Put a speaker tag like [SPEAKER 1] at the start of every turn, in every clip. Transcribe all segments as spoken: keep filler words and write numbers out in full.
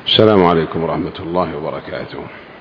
[SPEAKER 1] السلام عليكم ورحمة الله وبركاته.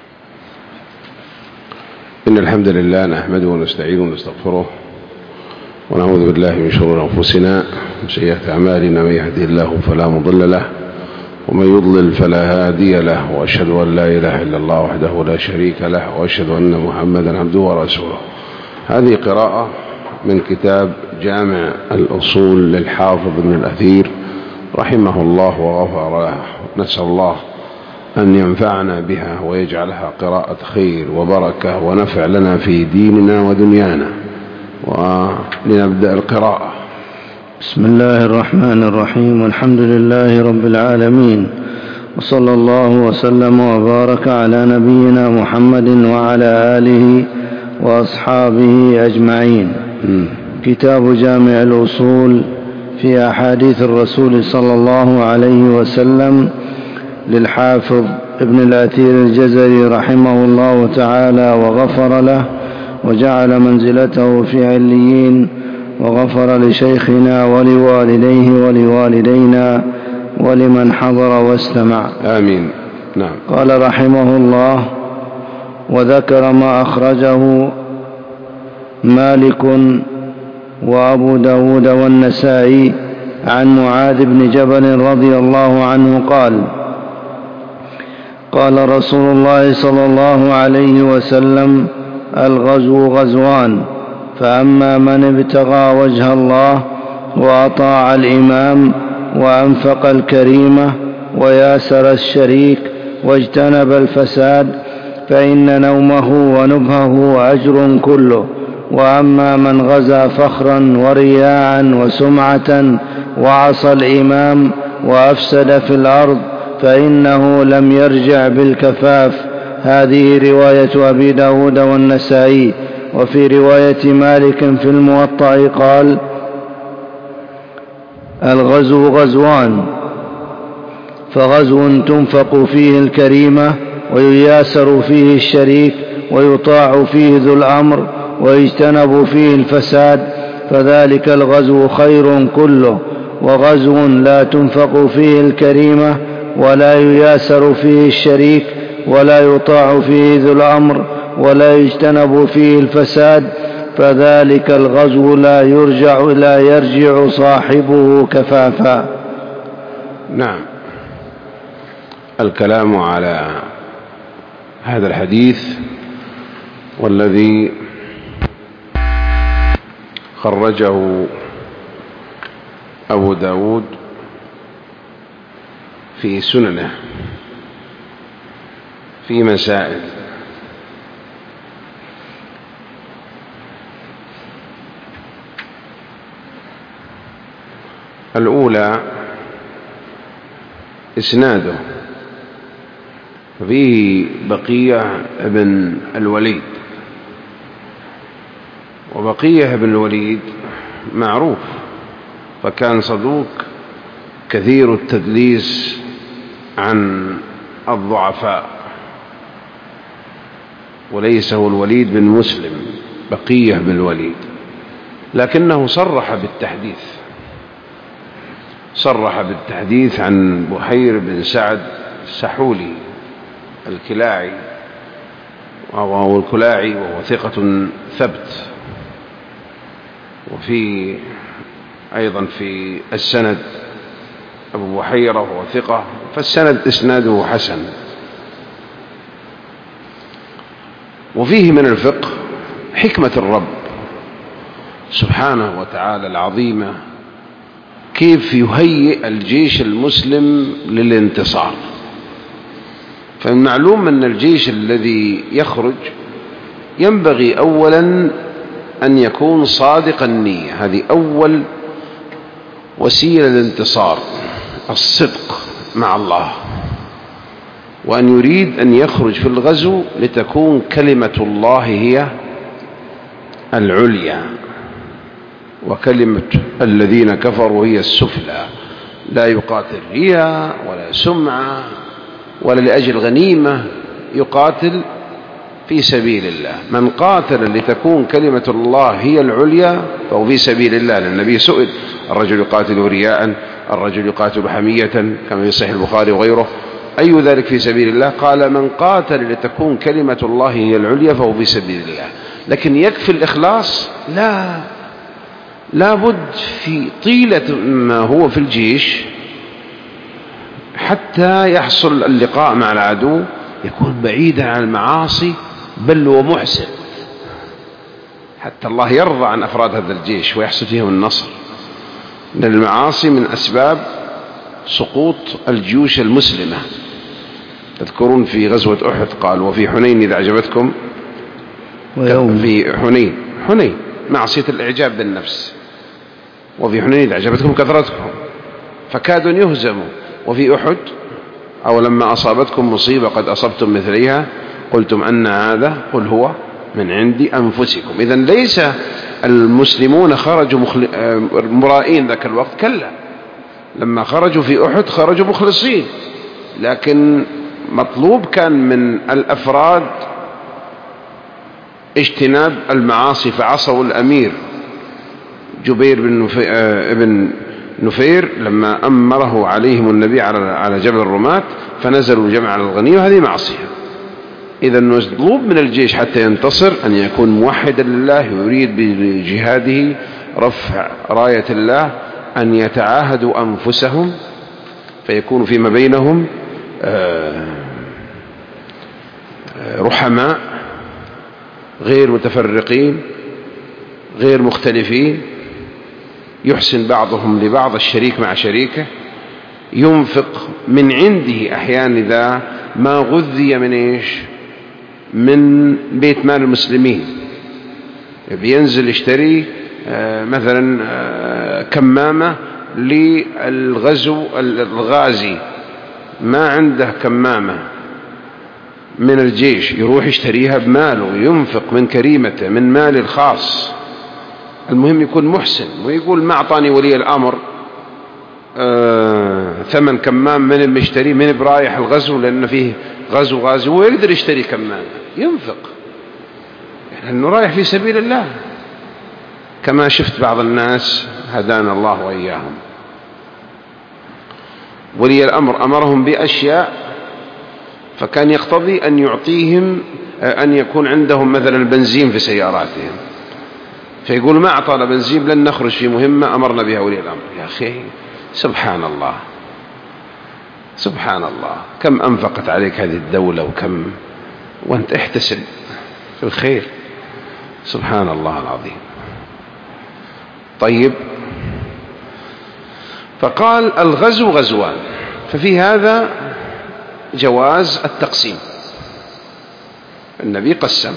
[SPEAKER 1] إن الحمد لله نحمده ونستعينه ونستغفره ونعوذ بالله من شرور أنفسنا وسيئات أعمالنا، من يهدي الله فلا مضل له ومن يضلل فلا هادي له، وأشهد أن لا إله إلا الله وحده لا شريك له، وأشهد أن محمدا عبده ورسوله. هذه قراءة من كتاب جامع الأصول للحافظ ابن الأثير رحمه الله وغفر له. نسأل الله أن ينفعنا بها ويجعلها قراءة خير وبركة ونفع لنا في ديننا ودنيانا. ولنبدأ القراءة.
[SPEAKER 2] بسم الله الرحمن الرحيم. والحمد لله رب العالمين، وصلى الله وسلم وبارك على نبينا محمد وعلى آله وأصحابه أجمعين. م. كتاب جامع الأصول في أحاديث الرسول صلى الله عليه وسلم للحافظ ابن الأثير الجزري رحمه الله تعالى وغفر له وجعل منزلته في عليين، وغفر لشيخنا ولوالديه ولوالدينا ولمن حضر واستمع،
[SPEAKER 1] آمين. نعم.
[SPEAKER 2] قال رحمه الله: وذكر ما أخرجه مالك وأبو داود والنسائي عن معاذ بن جبل رضي الله عنه قال: قال رسول الله صلى الله عليه وسلم: الغزو غزوان، فأما من ابتغى وجه الله وأطاع الإمام وأنفق الكريمة وياسر الشريك واجتنب الفساد فإن نومه ونبهه أجر كله. وأما من غزا فخرا ورياعا وسمعة وعصى الإمام وأفسد في الأرض فإنه لم يرجع بالكفاف. هذه رواية أبي داود والنسائي. وفي رواية مالك في الموطأ قال: الغزو غزوان، فغزو تنفق فيه الكريمة ويياسر فيه الشريك ويطاع فيه ذو الأمر ويجتنب فيه الفساد، فذلك الغزو خير كله. وغزو لا تنفق فيه الكريمة ولا يياسر فيه الشريك ولا يطاع فيه ذو الأمر ولا يجتنب فيه الفساد، فذلك الغزو لا يرجع لا يرجع صاحبه كفافا.
[SPEAKER 1] نعم. الكلام على هذا الحديث والذي خرجه أبو داود في سننه في مسائل. الأولى إسناده، فيه بقية بن الوليد، وبقية بن الوليد معروف، فكان صدوق كثير التدليس عن الضعفاء، وليس هو الوليد بن مسلم، بقية بن الوليد، لكنه صرح بالتحديث صرح بالتحديث عن بحير بن سعد السحولي الكلاعي، وهو الكلاعي وهو ثقة ثبت. وفي أيضا في السند أبو بحيرة وهو ثقة، فالسند إسناده حسن. وفيه من الفقه حكمة الرب سبحانه وتعالى العظيمة، كيف يهيئ الجيش المسلم للانتصار. فالمعلوم أن الجيش الذي يخرج ينبغي أولا أن يكون صادق النية، هذه أول وسيلة للانتصار، الصدق مع الله، وأن يريد أن يخرج في الغزو لتكون كلمة الله هي العليا، وكلمة الذين كفروا هي السفلى. لا يقاتل رياء ولا سمعة ولا لأجل غنيمة، يقاتل في سبيل الله. من قاتل لتكون كلمة الله هي العليا فهو في سبيل الله. لأن النبي سئل: الرجل يقاتل رياء، الرجل يقاتل حمية، كما في صحيح البخاري وغيره، أي ذلك في سبيل الله؟ قال من قاتل لتكون كلمة الله هي العليا فهو في سبيل الله. لكن يكفي الإخلاص؟ لا، لابد في طيلة ما هو في الجيش حتى يحصل اللقاء مع العدو يكون بعيدا عن المعاصي، بل ومحسن، حتى الله يرضى عن أفراد هذا الجيش ويحصل فيهم النصر. لأن المعاصي من أسباب سقوط الجيوش المسلمة. تذكرون في غزوة أحد قال وفي حنين إذا أعجبتكم، في حنين حنين معصية الإعجاب بالنفس، وفي حنين إذا أعجبتكم كثرتكم فكادوا يهزموا، وفي أحد أو لما أصابتكم مصيبة قد أصبتم مثليها قلتم أن هذا قل هو من عند أنفسكم. إذن ليس المسلمون خرجوا مخل... مرائين ذاك الوقت، كلا، لما خرجوا في أحد خرجوا مخلصين، لكن مطلوب كان من الأفراد اجتناب المعاصي، فعصوا الأمير جبير بن نفير, ابن نفير لما أمره عليهم النبي على جبل الرماة، فنزلوا جمع الغني، وهذه معصية. إذا مطلوب من الجيش حتى ينتصر أن يكون موحدا لله، يريد بجهاده رفع راية الله، أن يتعاهدوا أنفسهم فيكون فيما بينهم رحماء غير متفرقين غير مختلفين، يحسن بعضهم لبعض، الشريك مع شريكه، ينفق من عنده أحيانا إذا ما غذي من إيش من بيت مال المسلمين، بينزل يشتري مثلا كمامة للغزو الغازي، ما عنده كمامة من الجيش، يروح يشتريها بماله، ينفق من كريمته من مال الخاص. المهم يكون محسن، ويقول ما أعطاني ولي الأمر آه ثمن كمام من المشتري من برايح الغزو لأن فيه غزو غازي، ويقدر يشتري كمام، ينفق لأنه رايح في سبيل الله، كما شفت بعض الناس هدانا الله وإياهم. ولي الأمر أمرهم بأشياء فكان يقتضي أن يعطيهم أن يكون عندهم مثلا بنزين في سياراتهم، فيقول ما أعطانا بنزين لن نخرج في مهمة أمرنا بها ولي الأمر. يا أخي سبحان الله سبحان الله، كم أنفقت عليك هذه الدولة وكم، وأنت احتسب في الخير، سبحان الله العظيم. طيب، فقال الغزو غزوان، ففي هذا جواز التقسيم، النبي قسم،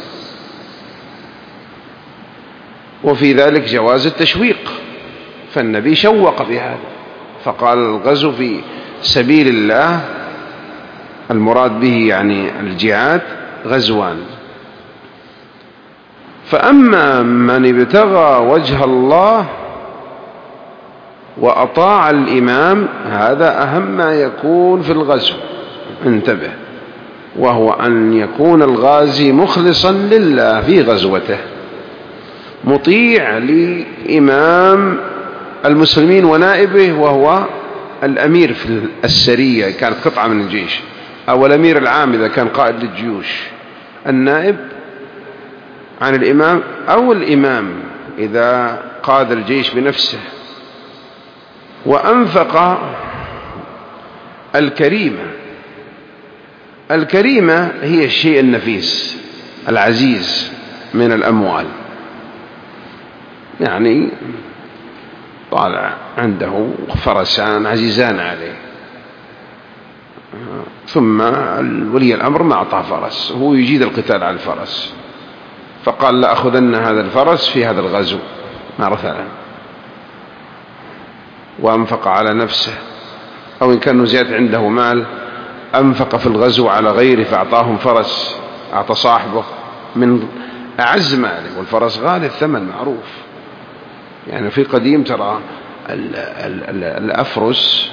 [SPEAKER 1] وفي ذلك جواز التشويق، فالنبي شوق في هذا فقال الغزو في سبيل الله المراد به يعني الجهاد غزوان. فأما من ابتغى وجه الله وأطاع الإمام، هذا أهم ما يكون في الغزو، انتبه، وهو أن يكون الغازي مخلصا لله في غزوته، مطيع لإمام المسلمين ونائبه وهو الأمير في السرية كانت قطعة من الجيش، أو الأمير العام إذا كان قائد للجيوش، النائب عن الإمام، أو الإمام إذا قاد الجيش بنفسه. وأنفق الكريمة، الكريمة هي الشيء النفيس العزيز من الأموال، يعني طالع عنده فرسان عزيزان عليه، ثم ولي الأمر ما أعطاه فرس، هو يجيد القتال على الفرس، فقال لأخذن هذا الفرس في هذا الغزو مثلا، وأنفق على نفسه، أو إن كان زيادة عنده مال أنفق في الغزو على غيره فأعطاهم فرس، أعطى صاحبه من أعز ماله، والفرس غالي الثمن معروف، يعني في قديم ترى ال ال ال الأفرس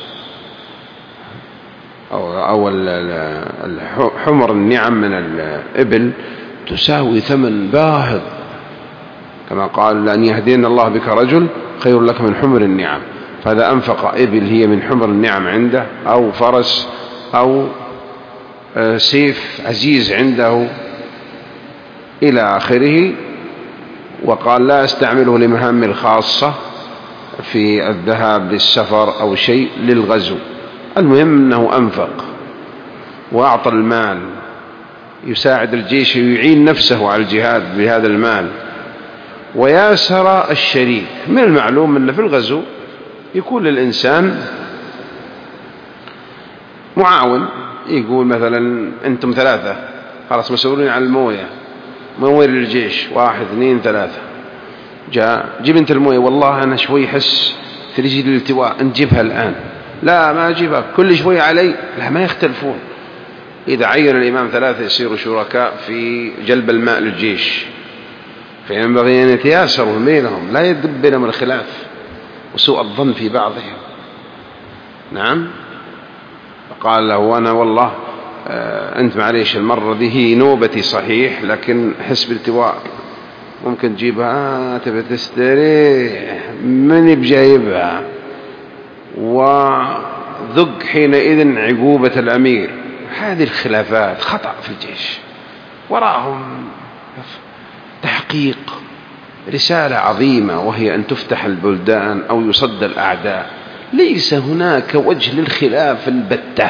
[SPEAKER 1] أو, أو الحمر النعم من الإبل تساوي ثمن باهظ، كما قال لأن يهدينا الله بك رجل خير لك من حمر النعم، فهذا أنفق إبل هي من حمر النعم عنده، أو فرس، أو سيف عزيز عنده إلى آخره، وقال لا أستعمله لمهام الخاصة في الذهاب للسفر أو شيء للغزو. المهم أنه أنفق وأعطى المال يساعد الجيش ويعين نفسه على الجهاد بهذا المال، وياسر الشريك. من المعلوم أن في الغزو يكون للإنسان معاون، يقول مثلا أنتم ثلاثة خلاص مسؤولين عن الموية، موية للجيش، واحد اثنين ثلاثة، جاء جيب أنت الموية، والله أنا شوي حس في رجل الالتواء نجيبها الآن، لا ما أجيبها كل شوي علي، لا ما يختلفون. إذا عين الإمام ثلاثة يصيروا شركاء في جلب الماء للجيش، فينبغي أن يتياسروا بينهم، لا يدب بينهم الخلاف وسوء الظن في بعضهم. نعم. فقال له أنا والله آه أنت معليش المرة دي هي نوبتي صحيح، لكن حس بالتواء ممكن تجيبها، تبي تستريح من بجايبها، وذق حينئذ عقوبة الأمير. هذه الخلافات خطأ في الجيش، وراهم تحقيق رسالة عظيمة، وهي أن تفتح البلدان أو يصد الأعداء. ليس هناك وجه للخلاف البتة.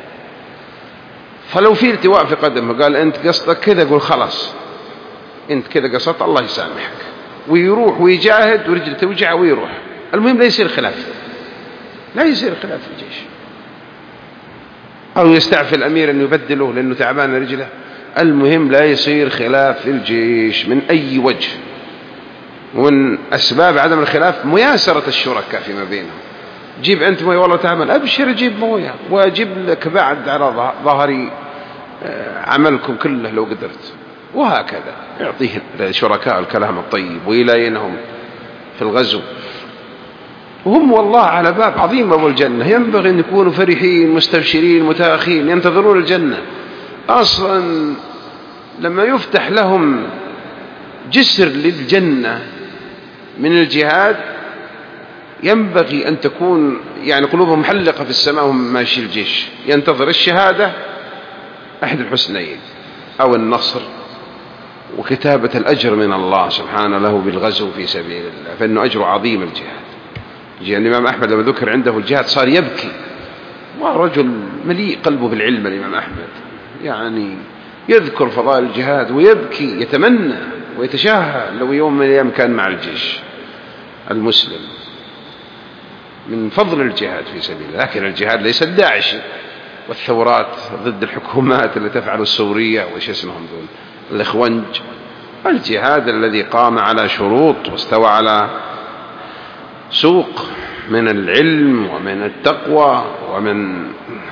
[SPEAKER 1] فلو في التواء في قدمه قال أنت قصدك كذا، قول خلاص أنت كذا قصدت، الله يسامحك، ويروح ويجاهد ورجل توجع ويروح. المهم لا يصير خلاف، لا يصير خلاف في الجيش. أو يستعفي الأمير أن يبدله لأنه تعبان رجله. المهم لا يصير خلاف في الجيش من أي وجه. ومن أسباب عدم الخلاف مياسرة الشركاء فيما بينهم. جيب أنت موية والله تعمل، أبشر جيب موية وأجيب لك بعد على ظهري عملكم كله لو قدرت، وهكذا يعطيه الشركاء الكلام الطيب ويلاينهم في الغزو. وهم والله على باب عظيم أبو الجنة، ينبغي أن يكونوا فرحين مستبشرين متاخين ينتظرون الجنة. أصلا لما يفتح لهم جسر للجنة من الجهاد ينبغي أن تكون يعني قلوبهم محلقة في السماء وهم ماشي الجيش، ينتظر الشهادة أحد الحسنين أو النصر وكتابة الأجر من الله سبحانه له بالغزو في سبيل الله، فإنه أجر عظيم الجهاد. جاء الإمام أحمد لما ذكر عنده الجهاد صار يبكي، ورجل مليء قلبه بالعلم الإمام أحمد، يعني يذكر فضائل الجهاد ويبكي، يتمنى ويتشاهى لو يوم من الأيام كان مع الجيش المسلم من فضل الجهاد في سبيل الله. لكن الجهاد ليس الداعشي والثورات ضد الحكومات اللي تفعل السورية وإيش اسمهم دول الإخوانج. الجهاد الذي قام على شروط واستوى على سوق من العلم ومن التقوى ومن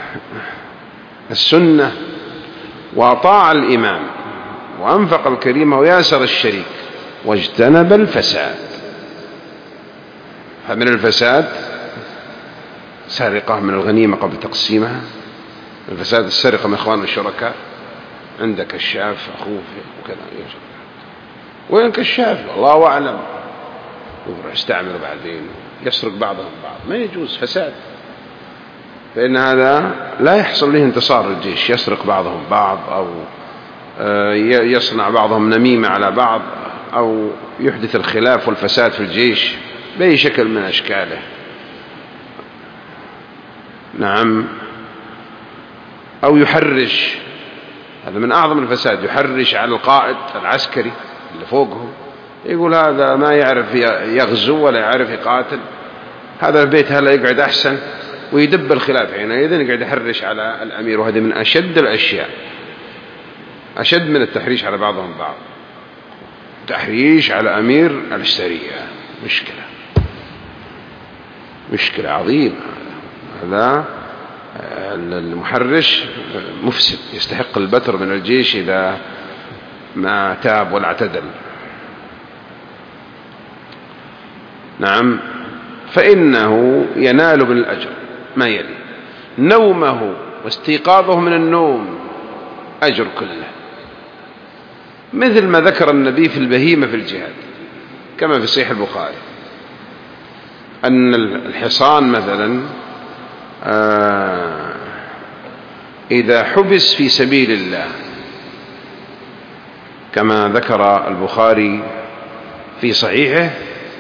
[SPEAKER 1] السنة، وأطاع الإمام وأنفق الكريم وياسر الشريك واجتنب الفساد. فمن الفساد سرقة من الغنيمة قبل تقسيمها، الفساد السرقة من إخوان الشركاء، عندك كشاف أخوه وكذا، وين كشاف الله أعلم، يروح يستعمل بعدين يسرق بعضهم بعض، ما يجوز، فساد. فإن هذا لا يحصل له انتصار الجيش، يسرق بعضهم بعض أو يصنع بعضهم نميمة على بعض أو يحدث الخلاف والفساد في الجيش بأي شكل من أشكاله. نعم. أو يحرش، هذا من أعظم الفساد، يحرش على القائد العسكري اللي فوقه، يقول هذا ما يعرف يغزو ولا يعرف يقاتل، هذا البيت هلا يقعد أحسن، ويدب الخلاف حينئذ يقعد يحرش على الأمير. وهذا من أشد الأشياء، أشد من التحريش على بعضهم بعض، تحريش على أمير السرية مشكلة، مشكلة عظيمة. هذا المحرش مفسد، يستحق البتر من الجيش إذا ما تاب ولا اعتدل. نعم. فإنه ينال بالأجر ما يلي: نومه واستيقاظه من النوم أجر كله، مثل ما ذكر النبي في البهيمة في الجهاد كما في صحيح البخاري أن الحصان مثلا إذا حبس في سبيل الله كما ذكر البخاري في صحيحه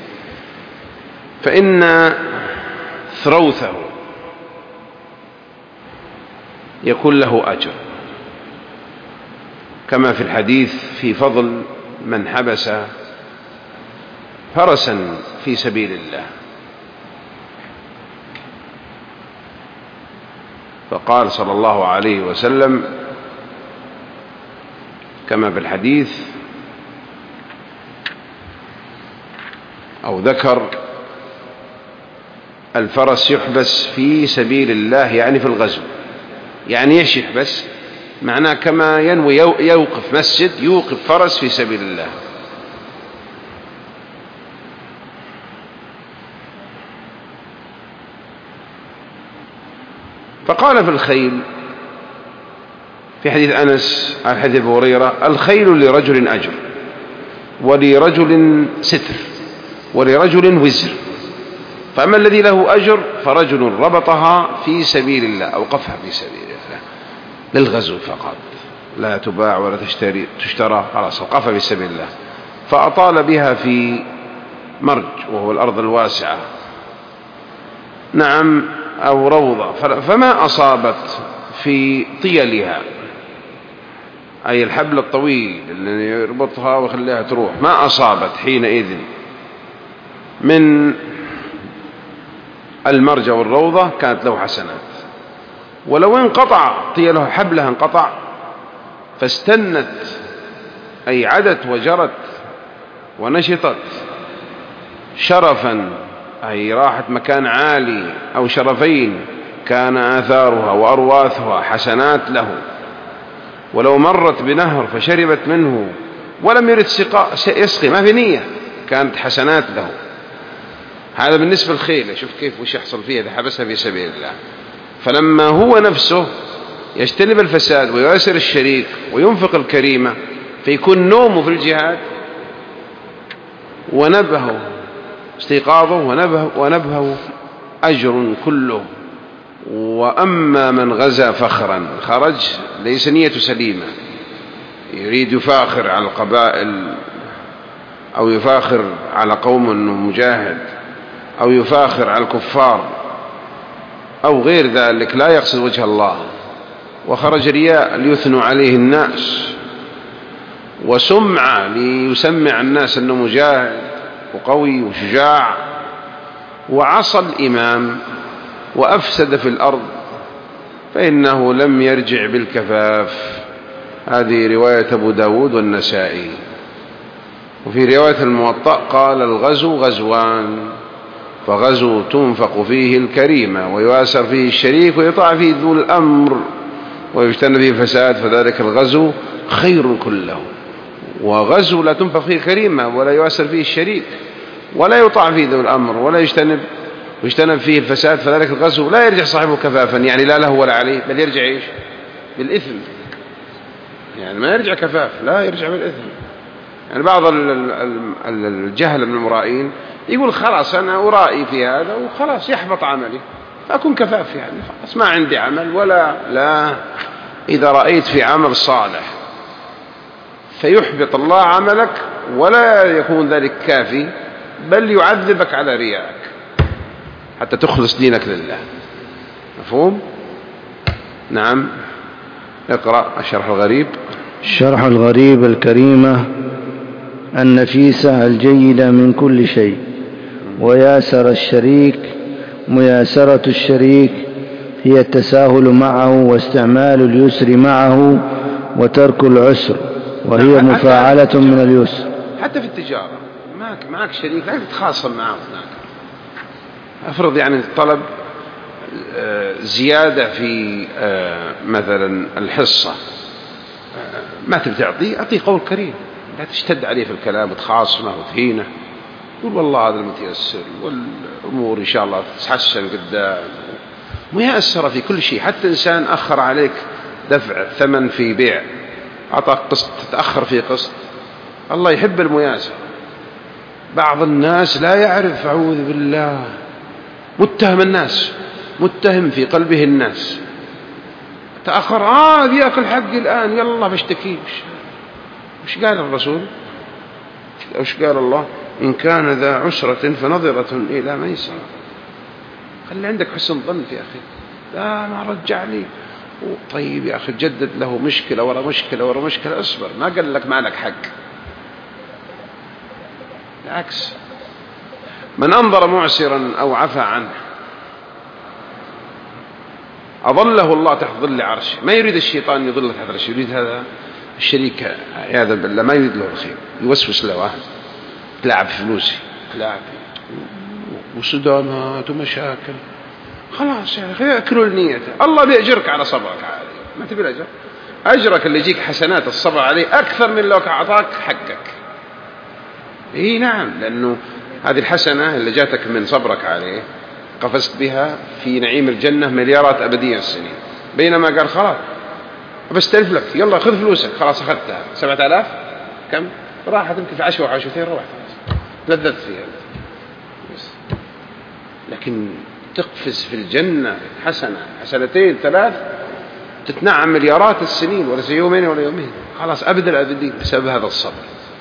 [SPEAKER 1] فإن ثروثه يكون له أجر، كما في الحديث في فضل من حبس فرسا في سبيل الله، فقال صلى الله عليه وسلم كما في الحديث أو ذكر: الفرس يحبس في سبيل الله، يعني في الغزو. يعني ايش يحبس؟ معناه كما ينوي يوقف مسجد يوقف فرس في سبيل الله. فقال في الخيل في حديث أنس عن حديث أبي هريرة: الخيل لرجل أجر، ولرجل ستر، ولرجل وزر. فأما الذي له أجر فرجل ربطها في سبيل الله، أوقفها في سبيل الله للغزو فقط، لا تباع ولا تشتري تشترى، خلاص أوقفها في سبيل الله. فأطال بها في مرج وهو الأرض الواسعة، نعم، أو روضة، فما أصابت في طيلها، أي الحبل الطويل اللي يربطها ويخليها تروح، ما أصابت حينئذ من المرج والروضة كانت له حسنات. ولو انقطع طيله حبلها انقطع فاستنت، أي عدت وجرت ونشطت شرفا، أي راحت مكان عالي أو شرفين، كان آثارها وأرواثها حسنات له. ولو مرت بنهر فشربت منه ولم يرد يسقي، ما في نية، كانت حسنات له. هذا بالنسبة للخيل. شوف كيف وش يحصل فيها إذا حبسها في سبيل الله. فلما هو نفسه يجتنب الفساد ويؤثر الشريك وينفق الكريمة، فيكون نومه في الجهاد ونبهه استيقاظه ونبه ونبهه أجر كله. وأما من غزا فخرا، خرج ليس نية سليمة، يريد يفاخر على القبائل أو يفاخر على قوم أنه مجاهد أو يفاخر على الكفار أو غير ذلك، لا يقصد وجه الله، وخرج رياء ليثنوا عليه الناس، وسمعة ليسمع الناس أنه مجاهد وقوي وشجاع، وعصى الإمام وأفسد في الأرض، فإنه لم يرجع بالكفاف. هذه رواية أبو داود والنسائي. وفي رواية الموطأ قال: الغزو غزوان، فغزو تنفق فيه الكريمة ويؤثر فيه الشريك ويطاع فيه ذو الأمر ويجتنب فيه الفساد، فذلك الغزو خير كله. وغزو لا تنفق فيه الكريمة ولا يؤثر فيه الشريك ولا يطاع فيه ذو الأمر ولا يجتنب ويجتنب فيه الفساد، فذلك الغزو لا يرجع صاحبه كفافا، يعني لا له ولا عليه، بل يرجع إيش؟ بالإثم. يعني ما يرجع كفاف، لا يرجع بالإثم. يعني بعض الجهل من المرائين يقول: خلاص أنا أرائي في هذا وخلاص يحبط عملي، أكون كفاف، يعني خلاص ما عندي عمل ولا لا. إذا رأيت في عمل صالح فيحبط الله عملك ولا يكون ذلك كافي، بل يعذبك على ريائك حتى تخلص دينك لله. مفهوم؟ نعم. اقرأ الشرح الغريب.
[SPEAKER 2] الشرح الغريب: الكريمة النفيسة الجيدة من كل شيء، وياسر الشريك. مياسرة الشريك هي التساهل معه واستعمال اليسر معه وترك العسر، وهي مفاعلة من اليسر.
[SPEAKER 1] حتى في التجارة معك معك شريك لا تتخاصم معه هناك. أفرض يعني طلب زيادة في مثلا الحصة، ما تبي تعطيه، أعطيه قول كريم، لا تشتد عليه في الكلام وتخاصمه وتهينه. يقول: والله هذا المتيسر والأمور إن شاء الله تتحسن قدام. ميسرة في كل شيء. حتى إنسان أخر عليك دفع ثمن في بيع، أعطاك قسط تتأخر في قسط، الله يحب المياسرة. بعض الناس لا يعرف، أعوذ بالله، متهم الناس، متهم في قلبه الناس، تأخر آه بيأكل حقي الآن يلا بشتكي. وش قال الرسول؟ وش قال الله؟ إن كان ذا عسرة فنظرة إلى ميسرة. خلي عندك حسن ظن يا أخي. لا ما رجع لي. طيب يا أخي جدد له مشكلة ورا مشكلة ورا مشكلة، أصبر، ما قال لك ما لك حق، بالعكس. من أنظر معسرا أو عفى عنه أظله الله تحت ظل عرشه. ما يريد الشيطان يظل تحت عرشه، يريد هذا الشريك عياذا بالله ما يريد له الخير، يوسوس له واحد تلعب فلوسي تلعب وصدامات ومشاكل. خلاص يا أخي أكلوا نيته، الله بيأجرك على صبرك عليه. ما تبي الأجر؟ أجرك اللي يجيك حسنات الصبر عليه أكثر من لو أعطاك حقك. إيه نعم، لأنه هذه الحسنة اللي جاتك من صبرك عليه قفزت بها في نعيم الجنة مليارات أبدية السنين، بينما قال خلاص بستلف لك يلا خذ فلوسك، خلاص أخذتها سبعة آلاف كم راحت يمكن في عشرة وعشرتين روحت تلذذت فيها. لكن تقفز في الجنة حسنة حسنتين ثلاث تتنعم مليارات السنين وليس يومين ولا يومين، خلاص أبد الأبدين بسبب هذا الصبر.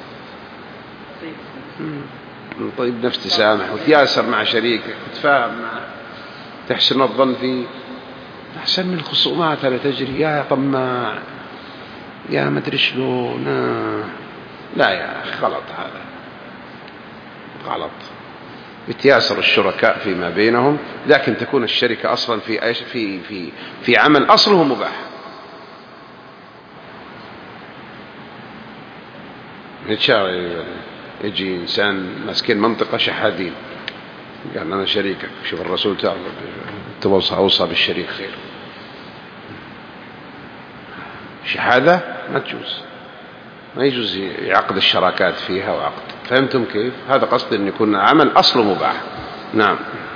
[SPEAKER 1] طيب نفس تسامح وتياسر مع شريكك وتفاهم معه، تحسن الظن فيه أحسن من الخصومات اللي تجري يا طماع يا مدري شلون. لا يا أخي غلط، هذا غلط. يتياسر الشركاء فيما بينهم، لكن تكون الشركة أصلا في ايش في في في عمل أصله مباح. يجي إنسان مسكين منطقة شحادين قال أنا شريكك، شوف الرسول تعالى توصى أوصى بالشريك خير. شهادة ما تجوز، ما يجوز يعقد الشراكات فيها وعقد. فهمتم كيف؟ هذا قصد أن يكون عمل أصله مباح. نعم.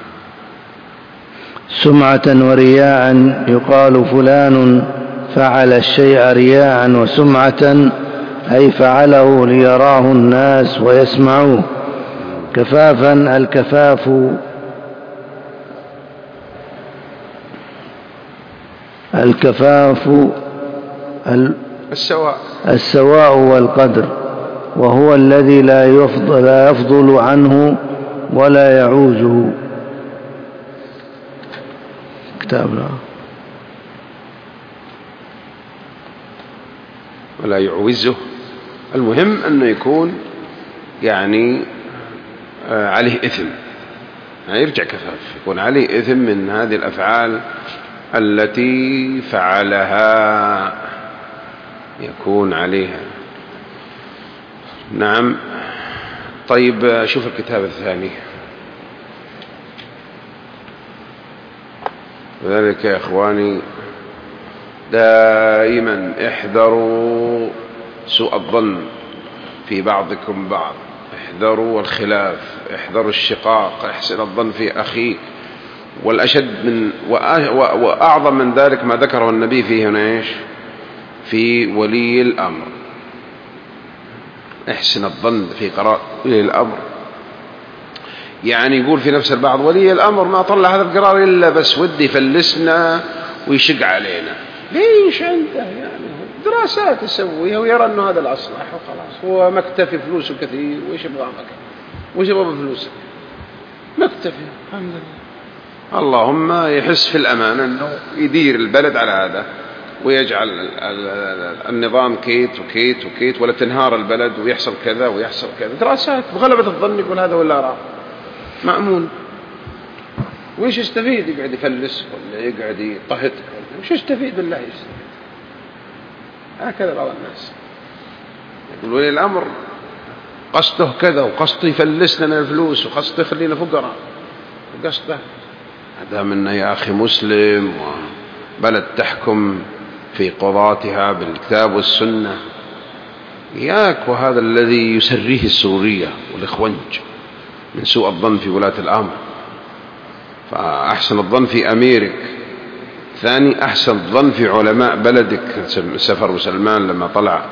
[SPEAKER 2] سمعة ورياء يقال فلان فعل الشيء رياء وسمعة أي فعله ليراه الناس ويسمعوه. كفافا الكفاف الكفاف
[SPEAKER 1] السواء
[SPEAKER 2] السواء والقدر، وهو الذي لا يفضل, لا يفضل عنه ولا يعوزه. كتابنا
[SPEAKER 1] ولا يعوزه. المهم أنه يكون يعني عليه إثم، يعني يرجع كفاف، يكون عليه إثم من هذه الأفعال التي فعلها، يكون عليها. نعم. طيب شوف الكتاب الثاني. وذلك يا إخواني دائما احذروا سوء الظن في بعضكم بعض، احذروا الخلاف، احذروا الشقاق، احسن الظن في أخيك. والأشد من وأعظم من ذلك ما ذكره النبي فيه هنا إيش؟ في ولي الأمر. احسن الظن في قرار ولي الأمر. يعني يقول في نفس البعض ولي الأمر ما طلع هذا القرار إلا بس ودي يفلسنا ويشق علينا. ليش عنده يعني دراسات يسويها ويرى أنه هذا الأصلح وخلاص، هو مكتفي فلوسه كثير وإيش يبغى مكتفي وإيش يبغى بفلوسه مكتفي الحمد لله. اللهم يحس في الأمان أنه يدير البلد على هذا ويجعل النظام كيت وكيت وكيت، ولا تنهار البلد ويحصل كذا ويحصل كذا. دراسات بغلبة الظن يقول هذا ولا أرى مأمون. وإيش يستفيد؟ يقعد يفلس ولا يقعد يطهت؟ وإيش يستفيد بالله؟ يستفيد. هكذا بعض الناس يقول ولي الأمر قصده كذا وقصده يفلس لنا الفلوس وقصده يخلينا فقراء وقصده. هذا منا يا أخي مسلم وبلد تحكم في قضاتها بالكتاب والسنة، إياك وهذا الذي يسريه السرورية والإخوانج من سوء الظن في ولاة الأمر. فأحسن الظن في أميرك. ثاني أحسن الظن في علماء بلدك. سفر سلمان لما طلع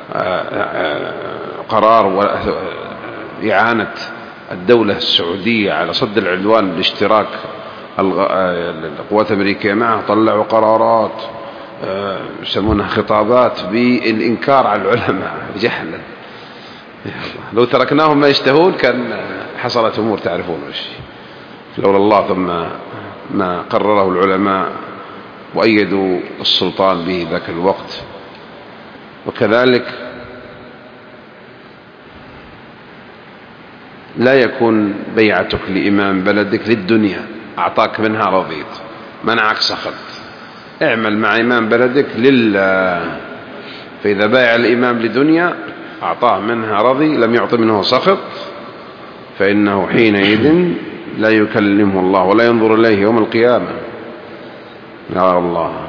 [SPEAKER 1] قرار إعانة الدولة السعودية على صد العدوان بالاشتراك القوات الأمريكية معه، طلعوا قرارات يسمونها خطابات بالإنكار على العلماء جهلا. لو تركناهم ما يشتهون كان حصلت أمور تعرفون وش لولا الله ثم ما قرره العلماء وأيدوا السلطان به ذاك الوقت. وكذلك لا يكون بيعتك لإمام بلدك للدنيا، أعطاك منها رضيت، منعك سخط. اعمل مع إمام بلدك لله، فإذا بايع الإمام لدنيا أعطاه منها رضي لم يعط منه سخط، فإنه حينئذ لا يكلمه الله ولا ينظر إليه يوم القيامة. يا الله.